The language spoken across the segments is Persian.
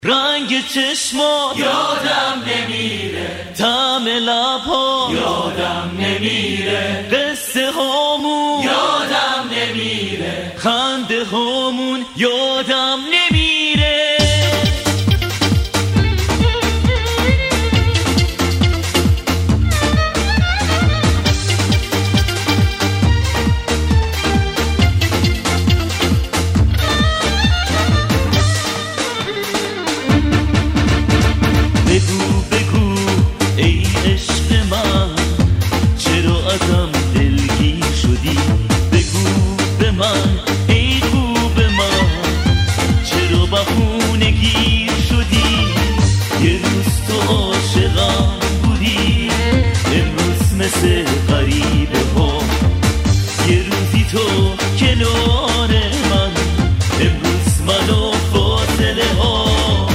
رنگ چشما یادم نمیره، طعم لبها یادم نمیره، قصه هامون یادم نمیره، خنده هامون یادم نمیره. بگو بگو ای عشق من، چرا ازم دلگیر شدی؟ بگو به من ای خوب من، چرا بهونه گیر شدی؟ یه روز تو عاشقم بودی، امروز مثل غریبه ها. یه روزی تو کنار من، امروز منو فاصله ها.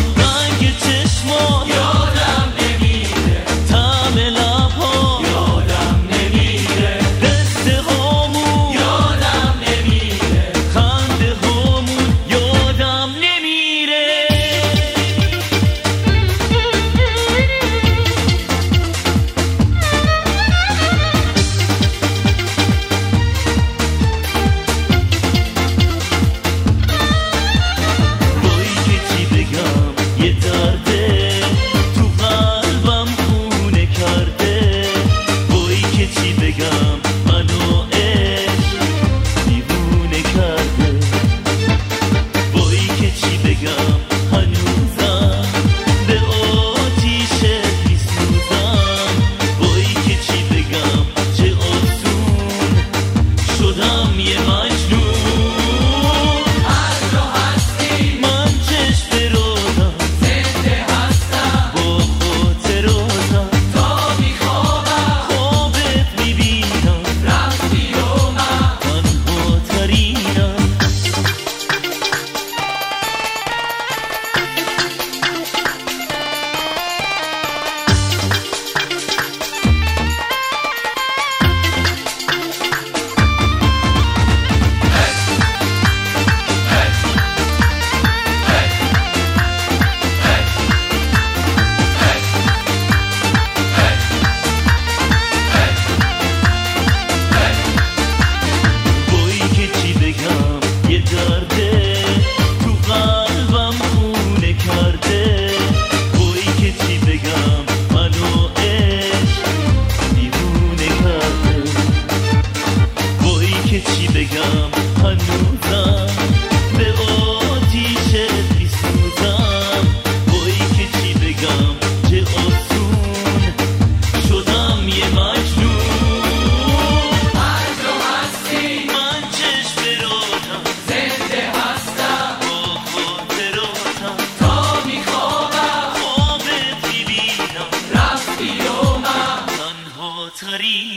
یادم نمیره، طعم لبها یادم نمیره، قصه هامون یادم نمیره، خنده هامون یادم نمیره. وای که چی بگم، یه درده تو قلبم خونه کرده. وای که چی بگم، منو عشق دیوونه کرده. وای که چی بگم، هنوزم به آتیش میسوزم. وای که چی بگم، چه آسون شدم یه مجنون. هر جا هستی من چشم روزم زنده هستم، با خاطراتم تا میخوابم خوابت میبینم، رفتی و من تنها ترینم. وای که چی بگم، یه درده تو قلبم خونه کرده. وای که چی بگم، منو عشق دیوونه کرده. وای که چی بگم، هنوزم به آتیش میسوزم. وای که چی بگم، چه آسون شدم یه مجنون. هر جا هستی من چشم روزم زنده هستم، با خاطراتم تا میخوابم خوابت میبینم، رفتی و من تنها ترین